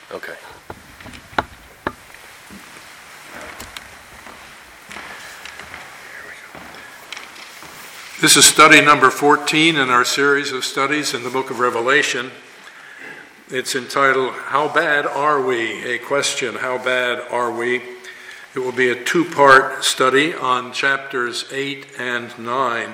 Okay. This is study number 14 in our series of studies in the book of Revelation. It's entitled, How Bad Are We? A question, how bad are we? It will be a two-part study on chapters 8 and 9.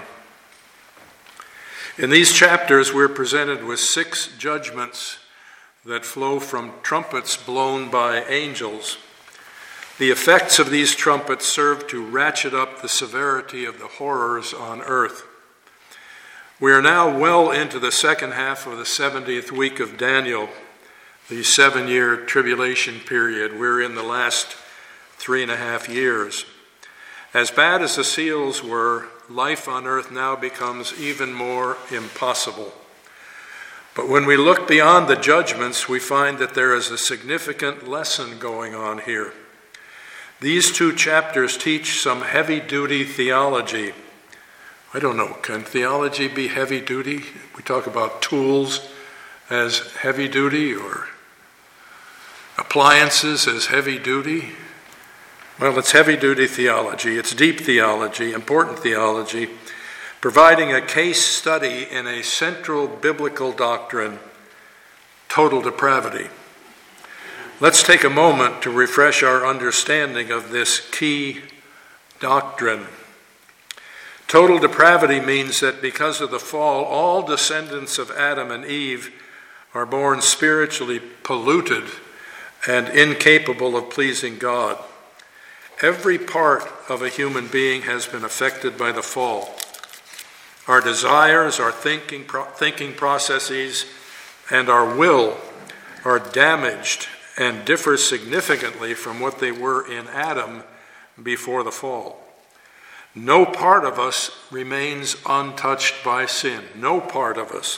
In these chapters, we're presented with 6 judgments that flow from trumpets blown by angels. The effects of these trumpets serve to ratchet up the severity of the horrors on earth. We are now well into the second half of the 70th week of Daniel, the 7-year tribulation period. We're in the last 3.5 years. As bad as the seals were, life on earth now becomes even more impossible. But when we look beyond the judgments, we find that there is a significant lesson going on here. These 2 chapters teach some heavy-duty theology. I don't know, can theology be heavy-duty? We talk about tools as heavy-duty or appliances as heavy-duty. Well, it's heavy-duty theology. It's deep theology, important theology, providing a case study in a central biblical doctrine, total depravity. Let's take a moment to refresh our understanding of this key doctrine. Total depravity means that because of the fall, all descendants of Adam and Eve are born spiritually polluted and incapable of pleasing God. Every part of a human being has been affected by the fall. Our desires, our thinking processes, and our will are damaged and differ significantly from what they were in Adam before the fall. No part of us remains untouched by sin. No part of us.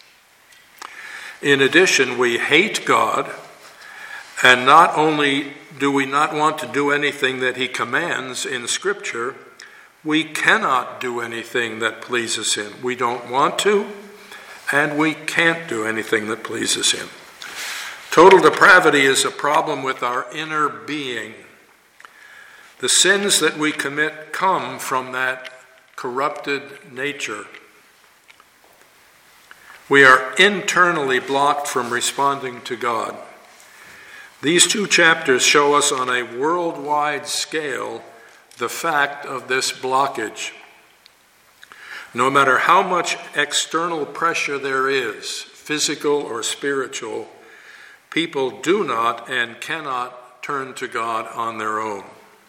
In addition, we hate God, and not only do we not want to do anything that He commands in Scripture, we cannot do anything that pleases Him. We don't want to, and we can't do anything that pleases Him. Total depravity is a problem with our inner being. The sins that we commit come from that corrupted nature. We are internally blocked from responding to God. These 2 chapters show us on a worldwide scale the fact of this blockage. No matter how much external pressure there is, physical or spiritual, people do not and cannot turn to God on their own.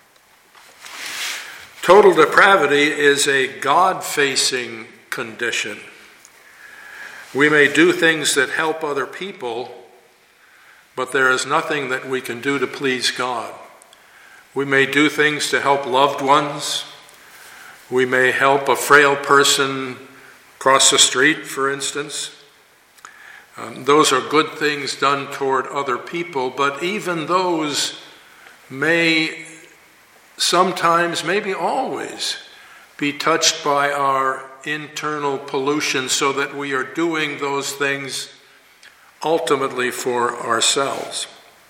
Total depravity is a God-facing condition. We may do things that help other people, but there is nothing that we can do to please God. We may do things to help loved ones. We may help a frail person cross the street, for instance. Those are good things done toward other people, but even those may sometimes, maybe always, be touched by our internal pollution so that we are doing those things ultimately for ourselves.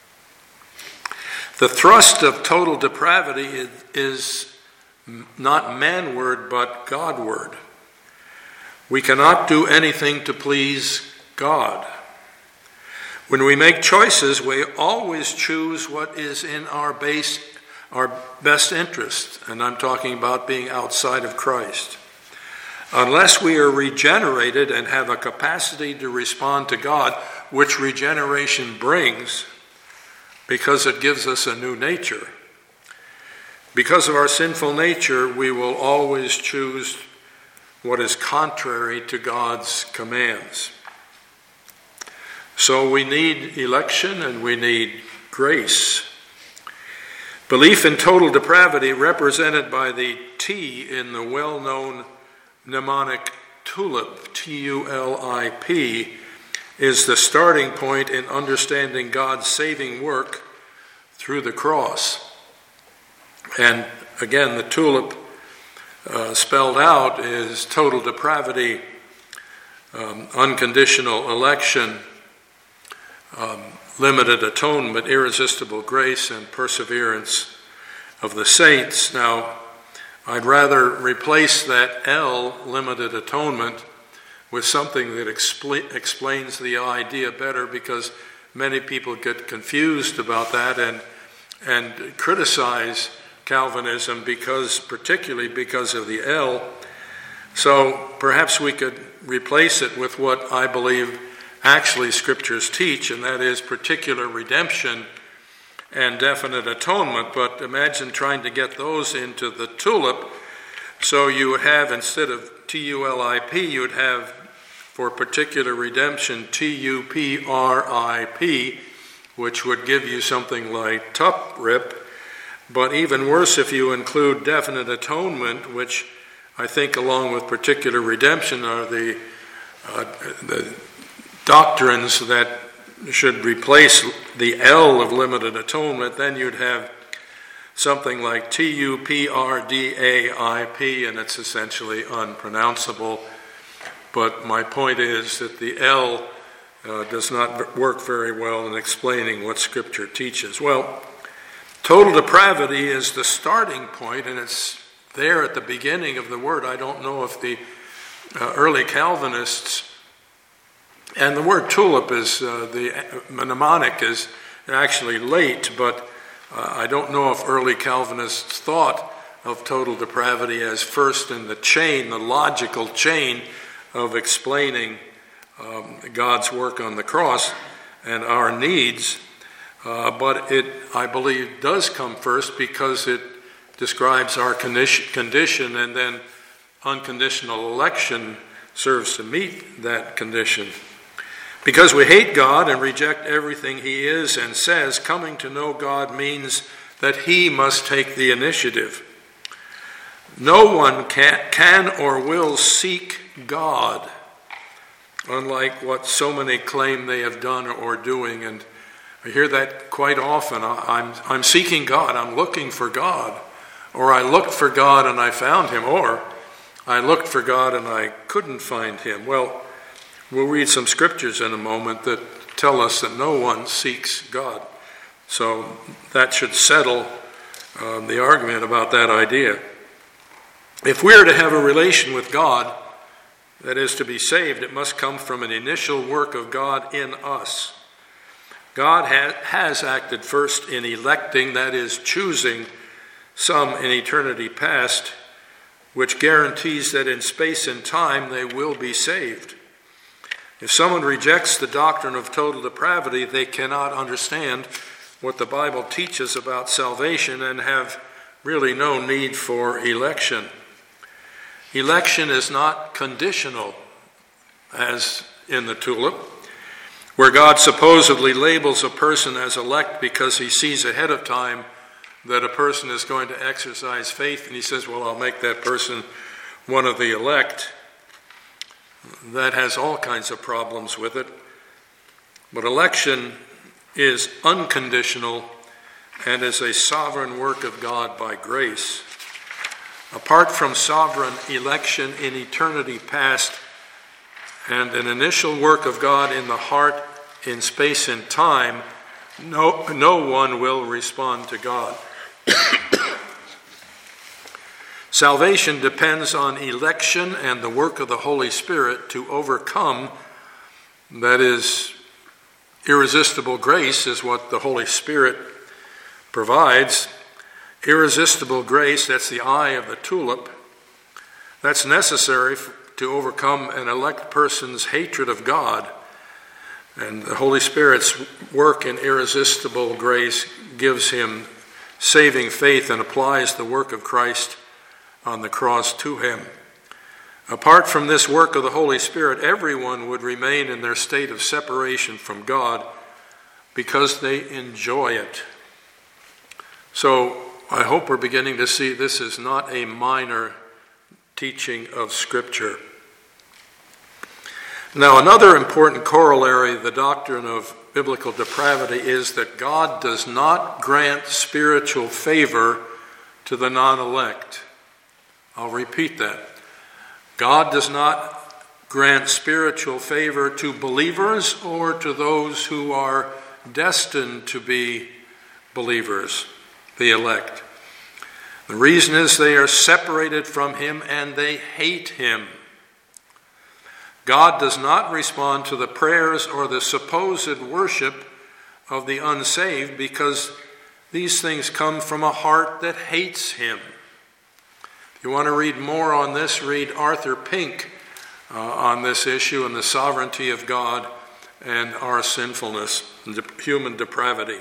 The thrust of total depravity is not manward, but Godward. We cannot do anything to please God. When we make choices, we always choose what is in our best interest, and I'm talking about being outside of Christ. Unless we are regenerated and have a capacity to respond to God, which regeneration brings, because it gives us a new nature. Because of our sinful nature, we will always choose what is contrary to God's commands. So we need election and we need grace. Belief in total depravity, represented by the T in the well-known mnemonic TULIP, T-U-L-I-P, is the starting point in understanding God's saving work through the cross. And again, the TULIP spelled out is total depravity, unconditional election, limited atonement, irresistible grace, and perseverance of the saints. Now, I'd rather replace that L, limited atonement, with something that explains the idea better, because many people get confused about that and criticize Calvinism particularly because of the L. So perhaps we could replace it with what I believe actually scriptures teach, and that is particular redemption and definite atonement. But imagine trying to get those into the tulip. So you would have, instead of TULIP, you would have, for particular redemption, TUPRIP, which would give you something like TUPRIP. But even worse if you include definite atonement, which I think along with particular redemption are the doctrines that should replace the L of limited atonement. Then you'd have something like TUPRDAIP, and it's essentially unpronounceable. But my point is that the L does not work very well in explaining what Scripture teaches. Well, total depravity is the starting point, and it's there at the beginning of the word. I don't know if the early Calvinists, and the word tulip is, the mnemonic is actually late, but I don't know if early Calvinists thought of total depravity as first in the chain, the logical chain of explaining God's work on the cross and our needs. But it, I believe, does come first because it describes our condition, and then unconditional election serves to meet that condition. Because we hate God and reject everything He is and says, coming to know God means that He must take the initiative. No one can or will seek God, unlike what so many claim they have done or doing. And I hear that quite often. I'm seeking God, I'm looking for God. Or I looked for God and I found Him. Or I looked for God and I couldn't find Him. Well, we'll read some scriptures in a moment that tell us that no one seeks God. So that should settle the argument about that idea. If we are to have a relation with God, that is to be saved, it must come from an initial work of God in us. God has acted first in electing, that is, choosing some in eternity past, which guarantees that in space and time they will be saved. If someone rejects the doctrine of total depravity, they cannot understand what the Bible teaches about salvation and have really no need for election. Election is not conditional, as in the tulip, where God supposedly labels a person as elect because He sees ahead of time that a person is going to exercise faith, and He says, well, I'll make that person one of the elect. That has all kinds of problems with it. But election is unconditional and is a sovereign work of God by grace. Apart from sovereign election in eternity past and an initial work of God in the heart in space and time, no one will respond to God. Salvation depends on election and the work of the Holy Spirit to overcome, that is, irresistible grace is what the Holy Spirit provides. Irresistible grace, that's the eye of the tulip, that's necessary to overcome an elect person's hatred of God. And the Holy Spirit's work in irresistible grace gives him saving faith and applies the work of Christ on the cross to him. Apart from this work of the Holy Spirit, everyone would remain in their state of separation from God because they enjoy it. So I hope we're beginning to see this is not a minor teaching of Scripture. Now, another important corollary of the doctrine of biblical depravity is that God does not grant spiritual favor to the non-elect. I'll repeat that. God does not grant spiritual favor to believers or to those who are destined to be believers, the elect. The reason is they are separated from him and they hate him. God does not respond to the prayers or the supposed worship of the unsaved because these things come from a heart that hates him. If you want to read more on this, read Arthur Pink on this issue and the sovereignty of God and our sinfulness and human depravity.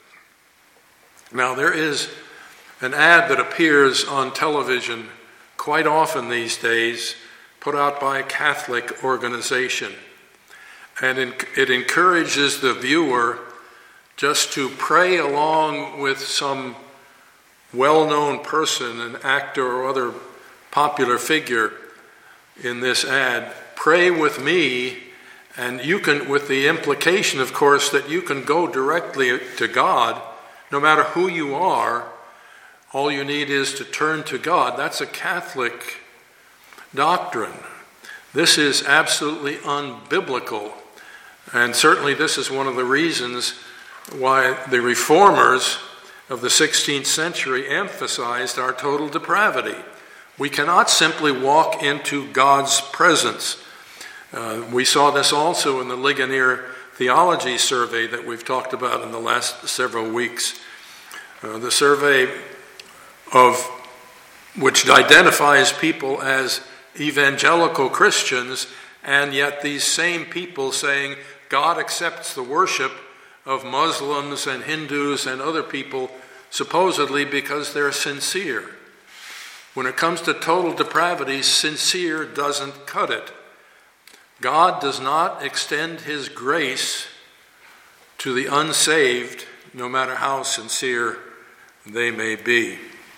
Now, there is an ad that appears on television quite often these days, put out by a Catholic organization. And it encourages the viewer just to pray along with some well-known person, an actor or other popular figure in this ad. Pray with me, and you can, with the implication, of course, that you can go directly to God, no matter who you are. All you need is to turn to God. That's a Catholic doctrine. This is absolutely unbiblical. And certainly this is one of the reasons why the reformers of the 16th century emphasized our total depravity. We cannot simply walk into God's presence. We saw this also in the Ligonier Theology Survey that we've talked about in the last several weeks. The survey of which identifies people as evangelical Christians, and yet these same people saying God accepts the worship of Muslims and Hindus and other people supposedly because they're sincere. When it comes to total depravity, sincere doesn't cut it. God does not extend his grace to the unsaved, no matter how sincere they may be.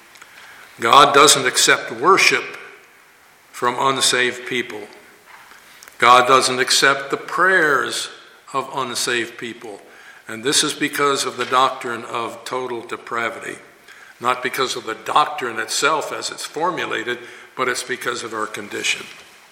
God doesn't accept worship from unsaved people. God doesn't accept the prayers of unsaved people. And this is because of the doctrine of total depravity. Not because of the doctrine itself as it's formulated, but it's because of our condition.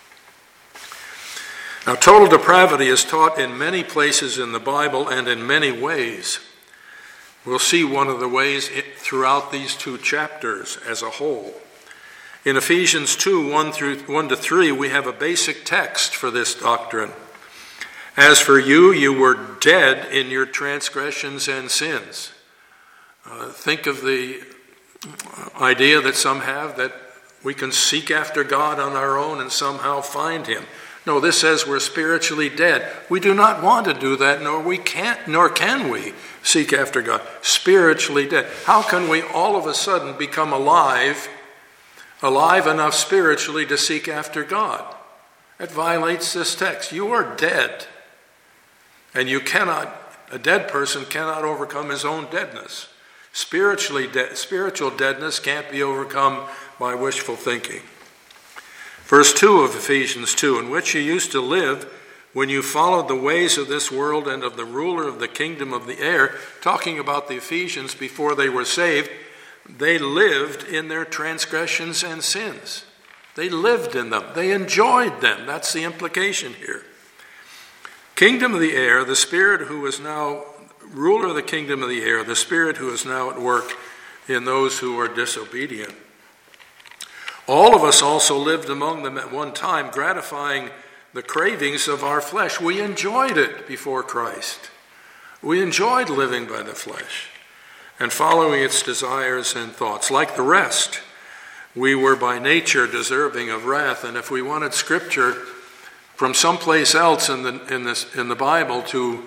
Now, total depravity is taught in many places in the Bible and in many ways. We'll see one of the ways throughout these two chapters as a whole. In Ephesians 2, 1-3, we have a basic text for this doctrine. As for you, you were dead in your transgressions and sins. Think of the idea that some have that we can seek after God on our own and somehow find him. No, this says we're spiritually dead. We do not want to do that, nor can we seek after God. Spiritually dead. How can we all of a sudden become alive enough spiritually to seek after God? It violates this text. You are dead. And a dead person cannot overcome his own deadness. Spiritual deadness can't be overcome by wishful thinking. Verse 2 of Ephesians 2, in which you used to live when you followed the ways of this world and of the ruler of the kingdom of the air, talking about the Ephesians before they were saved, they lived in their transgressions and sins. They lived in them. They enjoyed them. That's the implication here. Kingdom of the air, the spirit who is now ruler of the kingdom of the air, the spirit who is now at work in those who are disobedient. All of us also lived among them at one time, gratifying the cravings of our flesh. We enjoyed it before Christ. We enjoyed living by the flesh and following its desires and thoughts. Like the rest, we were by nature deserving of wrath, and if we wanted scripture from someplace else in the Bible to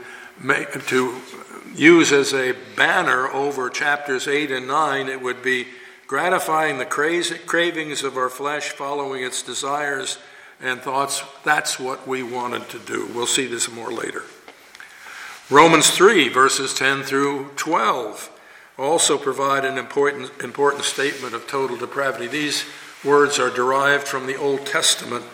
use as a banner over chapters 8 and 9, it would be gratifying the cravings of our flesh, following its desires and thoughts. That's what we wanted to do. We'll see this more later. Romans 3, verses 10 through 12, also provide an important statement of total depravity. These words are derived from the Old Testament.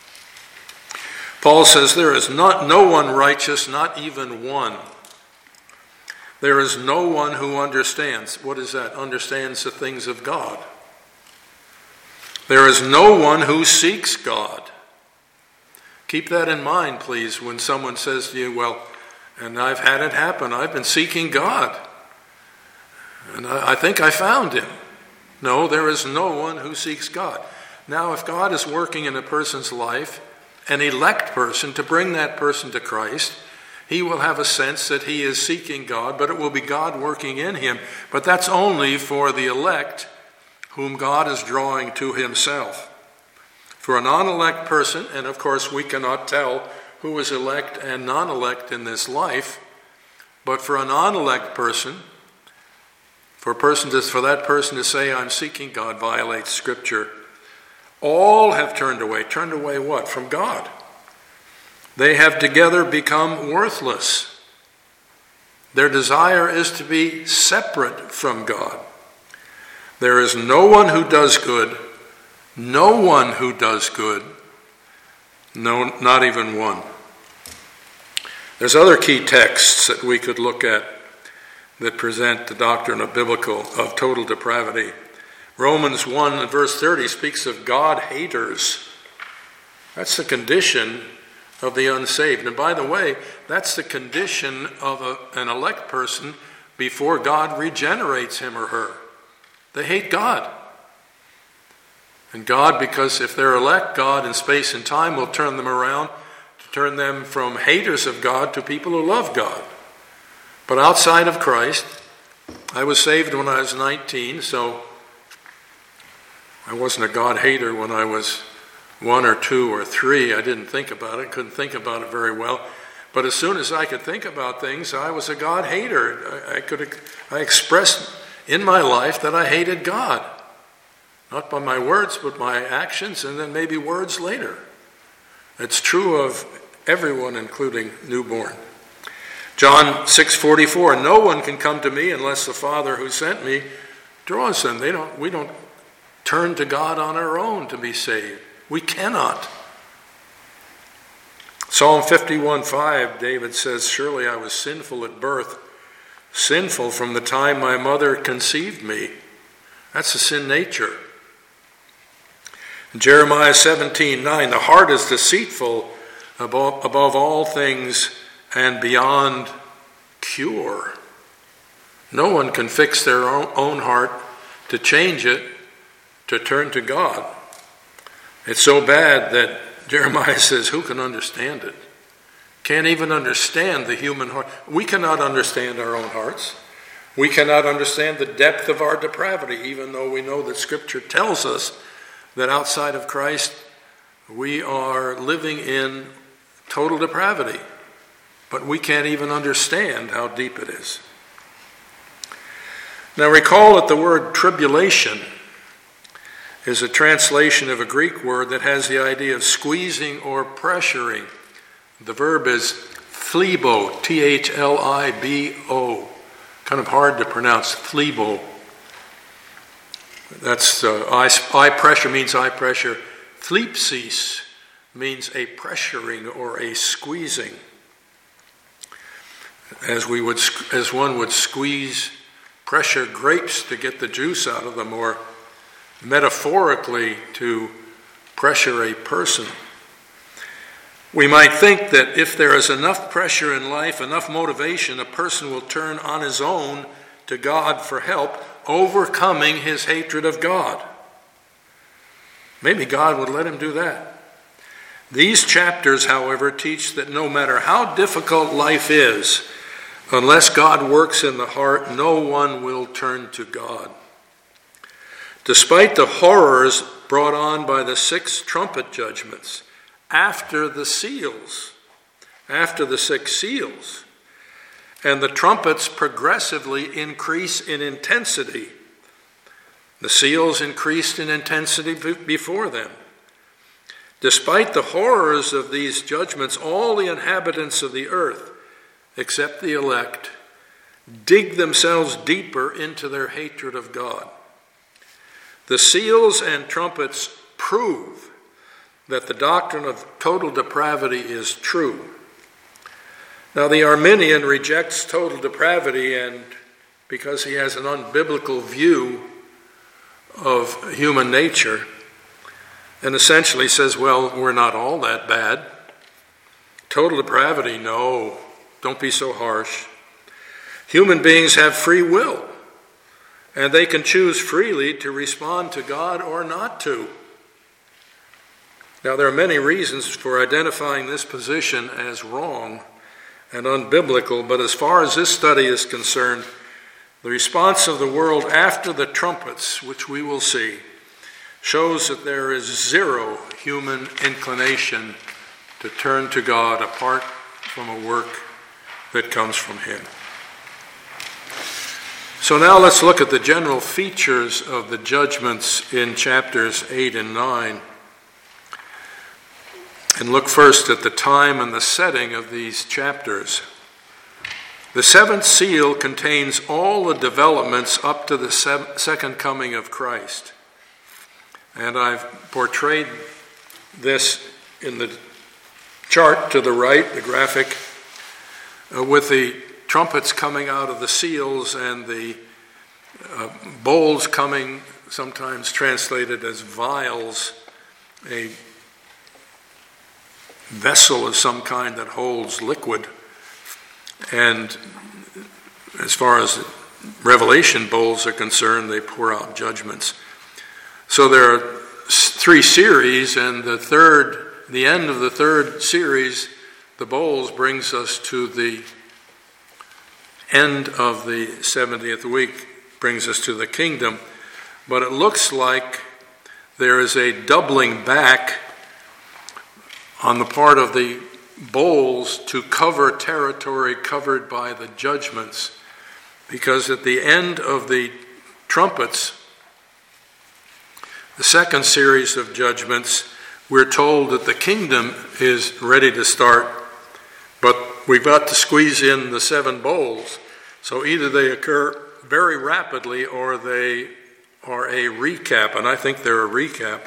Paul says, there is no one righteous, not even one. There is no one who understands. What is that? Understands the things of God. There is no one who seeks God. Keep that in mind, please, when someone says to you, well, And I've had it happen. I've been seeking God. And I think I found him. No, there is no one who seeks God. Now, if God is working in a person's life, an elect person, to bring that person to Christ, he will have a sense that he is seeking God, but it will be God working in him. But that's only for the elect whom God is drawing to himself. For a non-elect person, and of course we cannot tell who is elect and non-elect in this life, but for a non-elect person, for that person to say, I'm seeking God, violates Scripture. All have turned away. Turned away what? From God. They have together become worthless. Their desire is to be separate from God. There is no one who does good. No one who does good. No, not even one. There's other key texts that we could look at that present the doctrine of total depravity. Romans 1 and verse 30 speaks of God haters. That's the condition of the unsaved. And by the way, that's the condition of an elect person before God regenerates him or her. They hate God. And God, because if they're elect, God in space and time will turn them around to turn them from haters of God to people who love God. But outside of Christ, I was saved when I was 19, so I wasn't a God hater when I was 1 or 2 or 3. I didn't think about it, couldn't think about it very well. But as soon as I could think about things, I was a God hater. I expressed in my life that I hated God. Not by my words, but my actions, and then maybe words later. It's true of everyone, including newborn. John 6:44, no one can come to me unless the Father who sent me draws them. We don't turn to God on our own to be saved. We cannot. Psalm 51:5, David says, surely I was sinful at birth, sinful from the time my mother conceived me. That's the sin nature. In Jeremiah 17:9, the heart is deceitful above all things and beyond cure. No one can fix their own heart to change it, to turn to God. It's so bad that Jeremiah says, who can understand it? Can't even understand the human heart. We cannot understand our own hearts. We cannot understand the depth of our depravity, even though we know that Scripture tells us that outside of Christ we are living in total depravity. But we can't even understand how deep it is. Now recall that the word tribulation is a translation of a Greek word that has the idea of squeezing or pressuring. The verb is thlibo, T-H-L-I-B-O. Kind of hard to pronounce, thlibo. That's eye pressure means eye pressure. Thlipsis means a pressuring or a squeezing. As one would squeeze pressure grapes to get the juice out of them, or metaphorically to pressure a person. We might think that if there is enough pressure in life, enough motivation, a person will turn on his own to God for help, overcoming his hatred of God. Maybe God would let him do that. These chapters, however, teach that no matter how difficult life is, unless God works in the heart, no one will turn to God. Despite the horrors brought on by the 6 trumpet judgments, after the 6 seals, and the trumpets progressively increase in intensity. The seals increased in intensity before them. Despite the horrors of these judgments, all the inhabitants of the earth, except the elect, dig themselves deeper into their hatred of God. The seals and trumpets prove that the doctrine of total depravity is true. Now, the Arminian rejects total depravity, and because he has an unbiblical view of human nature, and essentially says, well, we're not all that bad. Total depravity, no. Don't be so harsh. Human beings have free will, and they can choose freely to respond to God or not to. Now, there are many reasons for identifying this position as wrong and unbiblical, but as far as this study is concerned, the response of the world after the trumpets, which we will see, shows that there is zero human inclination to turn to God apart from a work that comes from Him. So now let's look at the general features of the judgments in chapters 8 and 9. And look first at the time and the setting of these chapters. The seventh seal contains all the developments up to the second coming of Christ. And I've portrayed this in the chart to the right, the graphic, with the trumpets coming out of the seals and the bowls coming, sometimes translated as vials, a vessel of some kind that holds liquid. And as far as Revelation bowls are concerned, they pour out judgments. So there are three series, and the end of the third series, the bowls, brings us to the end of the 70th week, brings us to the kingdom. But it looks like there is a doubling back on the part of the bowls to cover territory covered by the judgments, because at the end of the trumpets, the second series of judgments, we're told that the kingdom is ready to start, but we've got to squeeze in the seven bowls. So either they occur very rapidly or they are a recap, and I think they're a recap.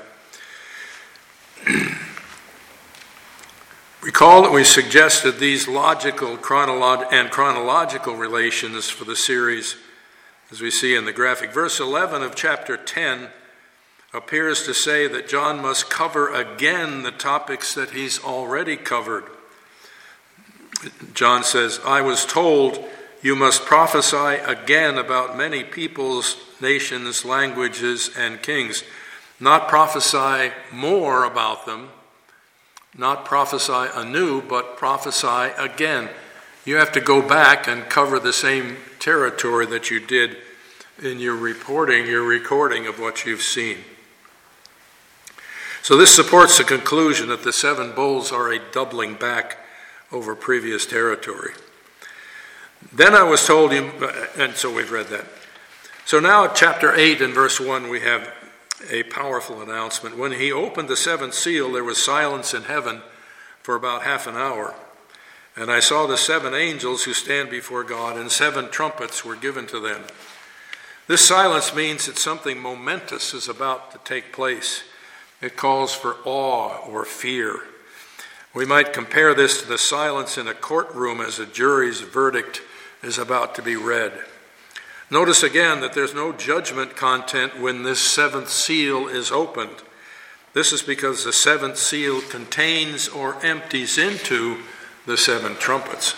Recall that we suggested these logical chronological relations for the series, as we see in the graphic. Verse 11 of chapter 10 appears to say that John must cover again the topics that he's already covered. John says, I was told you must prophesy again about many peoples, nations, languages, and kings. Not prophesy more about them, not prophesy anew, but prophesy again. You have to go back and cover the same territory that you did in your recording of what you've seen. So this supports the conclusion that the seven bowls are a doubling back over previous territory. Then I was told you, and so we've read that. So now at chapter 8 and verse 1 we have a powerful announcement. When he opened the seventh seal, there was silence in heaven for about half an hour. And I saw the seven angels who stand before God, and seven trumpets were given to them. This silence means that something momentous is about to take place. It calls for awe or fear. We might compare this to the silence in a courtroom as a jury's verdict is about to be read. Notice again that there's no judgment content when this seventh seal is opened. This is because the seventh seal contains or empties into the seven trumpets.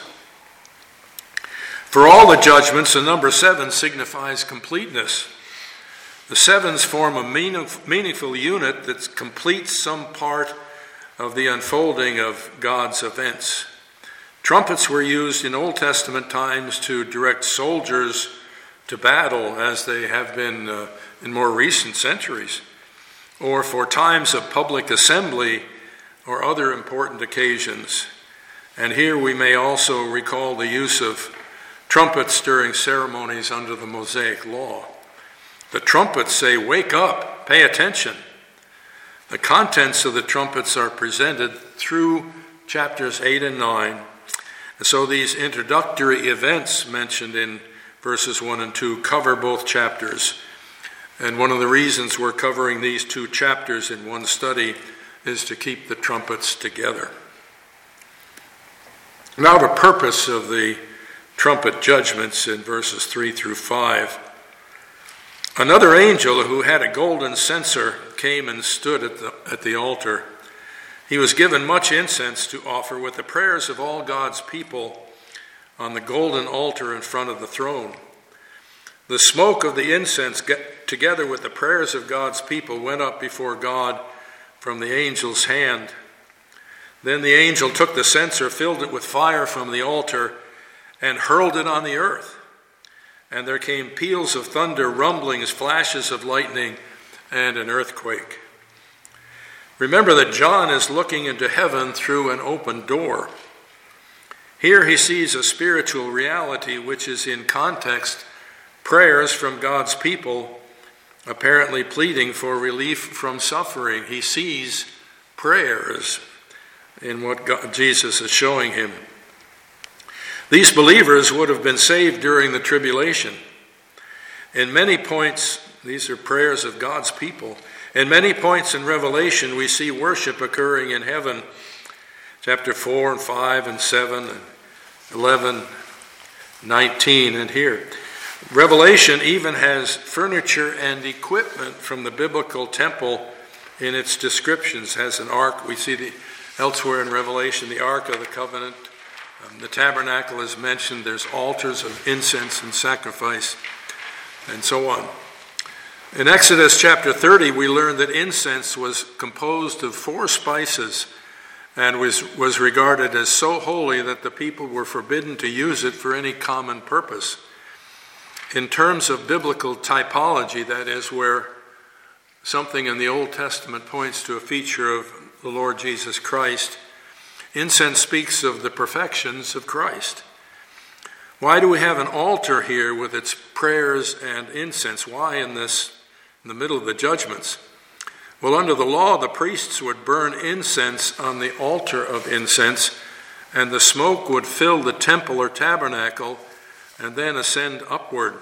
For all the judgments, the number 7 signifies completeness. The sevens form a meaningful unit that completes some part of the unfolding of God's events. Trumpets were used in Old Testament times to direct soldiers to battle, as they have been in more recent centuries, or for times of public assembly or other important occasions. And here we may also recall the use of trumpets during ceremonies under the Mosaic Law. The trumpets say, "Wake up, pay attention." The contents of the trumpets are presented through chapters 8 and 9. And so these introductory events mentioned in verses 1 and 2 cover both chapters. And one of the reasons we're covering these two chapters in one study is to keep the trumpets together. Now the purpose of the trumpet judgments in verses 3 through 5. Another angel who had a golden censer came and stood at the altar. He was given much incense to offer with the prayers of all God's people, on the golden altar in front of the throne. The smoke of the incense, together with the prayers of God's people, went up before God from the angel's hand. Then the angel took the censer, filled it with fire from the altar, and hurled it on the earth. And there came peals of thunder, rumblings, flashes of lightning, and an earthquake. Remember that John is looking into heaven through an open door. Here he sees a spiritual reality which is in context prayers from God's people, apparently pleading for relief from suffering. He sees prayers in what Jesus is showing him. These believers would have been saved during the tribulation. In many points, these are prayers of God's people. In many points in Revelation, we see worship occurring in heaven. Chapter 4 and 5 and 7 and 11, 19, and here. Revelation even has furniture and equipment from the biblical temple in its descriptions. Has an ark. We see elsewhere in Revelation the Ark of the Covenant. The tabernacle is mentioned. There's altars of incense and sacrifice, and so on. In Exodus chapter 30, we learn that incense was composed of 4 spices and was regarded as so holy that the people were forbidden to use it for any common purpose. In terms of biblical typology, that is, where something in the Old Testament points to a feature of the Lord Jesus Christ, incense speaks of the perfections of Christ. Why do we have an altar here with its prayers and incense? Why in the middle of the judgments? Well, under the law, the priests would burn incense on the altar of incense, and the smoke would fill the temple or tabernacle and then ascend upward.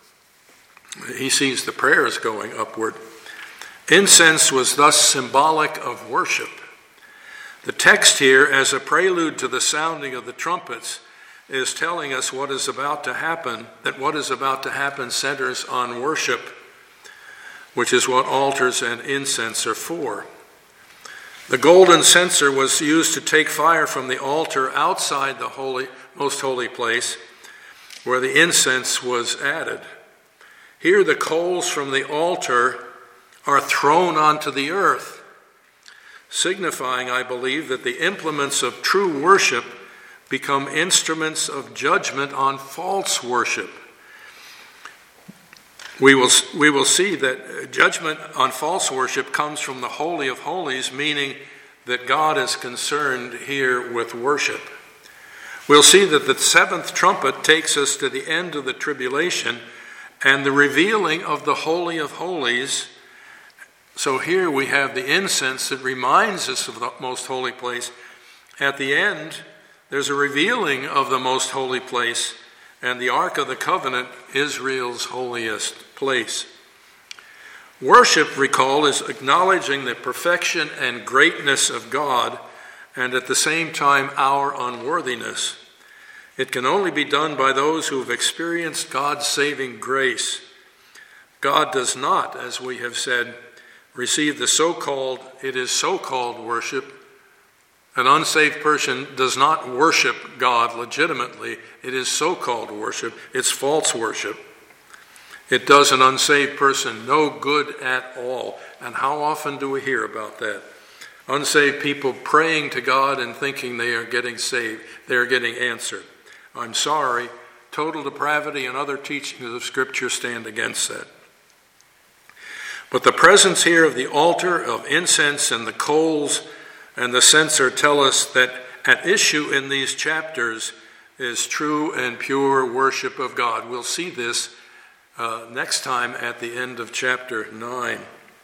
He sees the prayers going upward. Incense was thus symbolic of worship. The text here, as a prelude to the sounding of the trumpets, is telling us what is about to happen, that what is about to happen centers on worship, which is what altars and incense are for. The golden censer was used to take fire from the altar outside the most holy place, where the incense was added. Here the coals from the altar are thrown onto the earth, signifying, I believe, that the implements of true worship become instruments of judgment on false worship. We will see that judgment on false worship comes from the Holy of Holies, meaning that God is concerned here with worship. We'll see that the 7th trumpet takes us to the end of the tribulation and the revealing of the Holy of Holies. So here we have the incense that reminds us of the most holy place. At the end, there's a revealing of the most holy place and the Ark of the Covenant, Israel's holiest place. Worship, recall, is acknowledging the perfection and greatness of God and at the same time our unworthiness. It can only be done by those who have experienced God's saving grace. God does not, as we have said, receive the so-called worship. An unsaved person does not worship God legitimately. It is so-called worship. It's false worship. It does an unsaved person no good at all. And how often do we hear about that? Unsaved people praying to God and thinking they are getting saved. They are getting answered. I'm sorry, total depravity and other teachings of Scripture stand against that. But the presence here of the altar, of incense and the coals and the censer tell us that at issue in these chapters is true and pure worship of God. We'll see this next time at the end of chapter 9.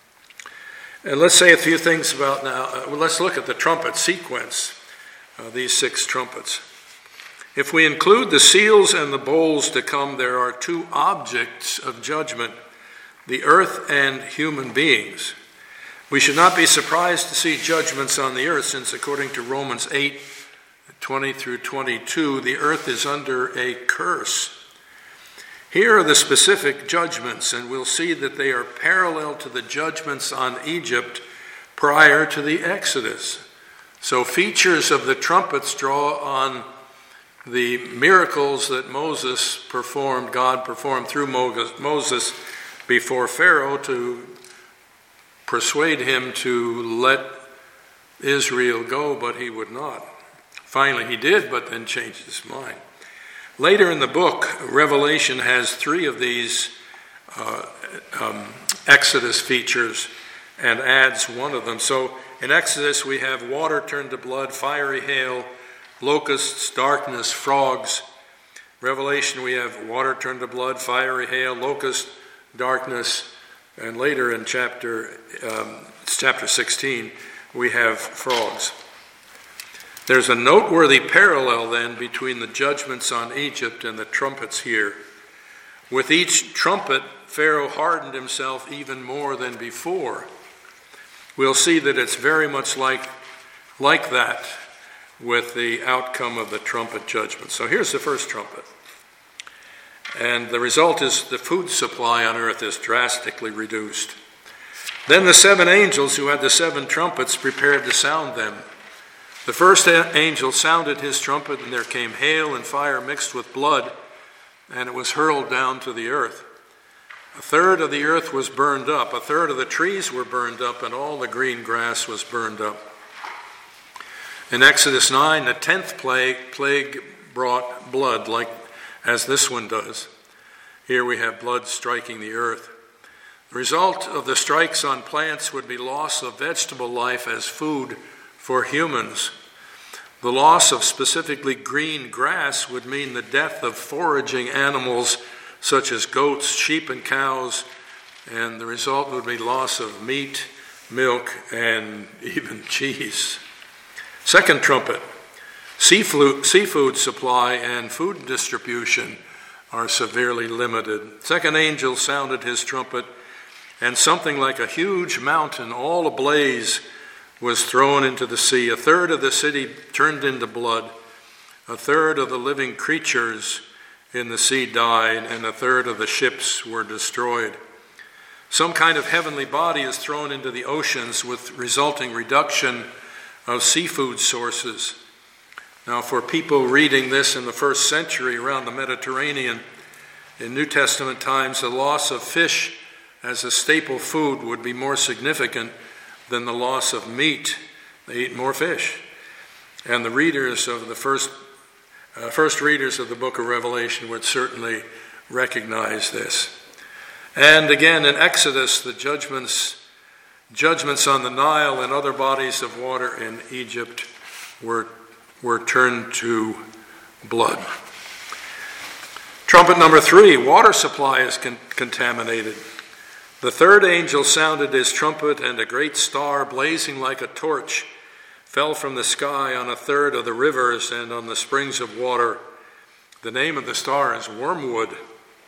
And let's say a few things about now. Let's look at the trumpet sequence, these 6 trumpets. If we include the seals and the bowls to come, there are 2 objects of judgment, the earth and human beings. We should not be surprised to see judgments on the earth, since according to Romans 8, 20 through 22, the earth is under a curse. Here are the specific judgments, and we'll see that they are parallel to the judgments on Egypt prior to the Exodus. So features of the trumpets draw on the miracles that God performed through Moses before Pharaoh to persuade him to let Israel go, but he would not. Finally he did, but then changed his mind. Later in the book, Revelation has 3 of these Exodus features and adds one of them. So in Exodus we have water turned to blood, fiery hail, locusts, darkness, frogs. Revelation we have water turned to blood, fiery hail, locust, darkness, and later in chapter 16 we have frogs. There's a noteworthy parallel then between the judgments on Egypt and the trumpets here. With each trumpet, Pharaoh hardened himself even more than before. We'll see that it's very much like that with the outcome of the trumpet judgment. So here's the first trumpet. And the result is the food supply on earth is drastically reduced. Then the 7 angels who had the 7 trumpets prepared to sound them. The first angel sounded his trumpet, and there came hail and fire mixed with blood, and it was hurled down to the earth. 1/3 of the earth was burned up, 1/3 of the trees were burned up, and all the green grass was burned up. In Exodus 9, the 10th plague brought blood, like as this one does. Here we have blood striking the earth. The result of the strikes on plants would be loss of vegetable life as food for humans. The loss of specifically green grass would mean the death of foraging animals such as goats, sheep, and cows, and the result would be loss of meat, milk, and even cheese. Second trumpet, seafood supply and food distribution are severely limited. Second angel sounded his trumpet, and something like a huge mountain, all ablaze, was thrown into the sea. 1/3 of the city turned into blood. 1/3 of the living creatures in the sea died, and 1/3 of the ships were destroyed. Some kind of heavenly body is thrown into the oceans with resulting reduction of seafood sources. Now, for people reading this in the 1st century around the Mediterranean, in New Testament times, the loss of fish as a staple food would be more significant than the loss of meat. They eat more fish. And the readers of the first readers of the book of Revelation would certainly recognize this. And again in Exodus, the judgments on the Nile and other bodies of water in Egypt were turned to blood. Trumpet number 3, water supply is contaminated. The 3rd angel sounded his trumpet, and a great star, blazing like a torch, fell from the sky on 1/3 of the rivers and on the springs of water. The name of the star is Wormwood.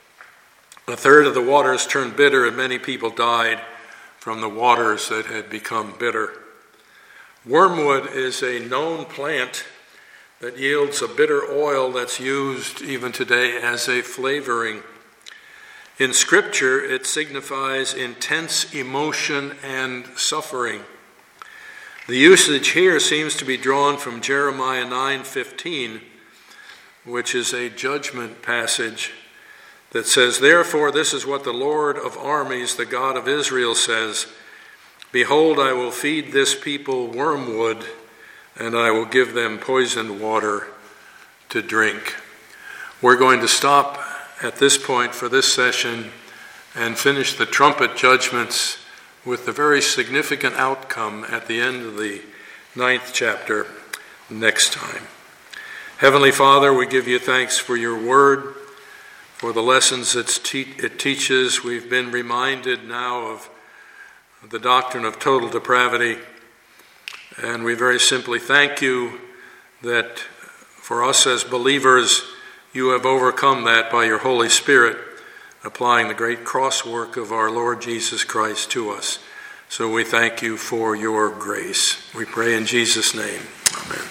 1/3 of the waters turned bitter, and many people died from the waters that had become bitter. Wormwood is a known plant that yields a bitter oil that's used even today as a flavoring. In Scripture, it signifies intense emotion and suffering. The usage here seems to be drawn from Jeremiah 9:15, which is a judgment passage that says, "Therefore, this is what the Lord of armies, the God of Israel, says, Behold, I will feed this people wormwood, and I will give them poisoned water to drink." We're going to stop at this point for this session and finish the trumpet judgments with the very significant outcome at the end of the 9th chapter next time. Heavenly Father, we give you thanks for your word, for the lessons it teaches. We've been reminded now of the doctrine of total depravity, and we very simply thank you that for us as believers, you have overcome that by your Holy Spirit, applying the great cross work of our Lord Jesus Christ to us. So we thank you for your grace. We pray in Jesus' name. Amen.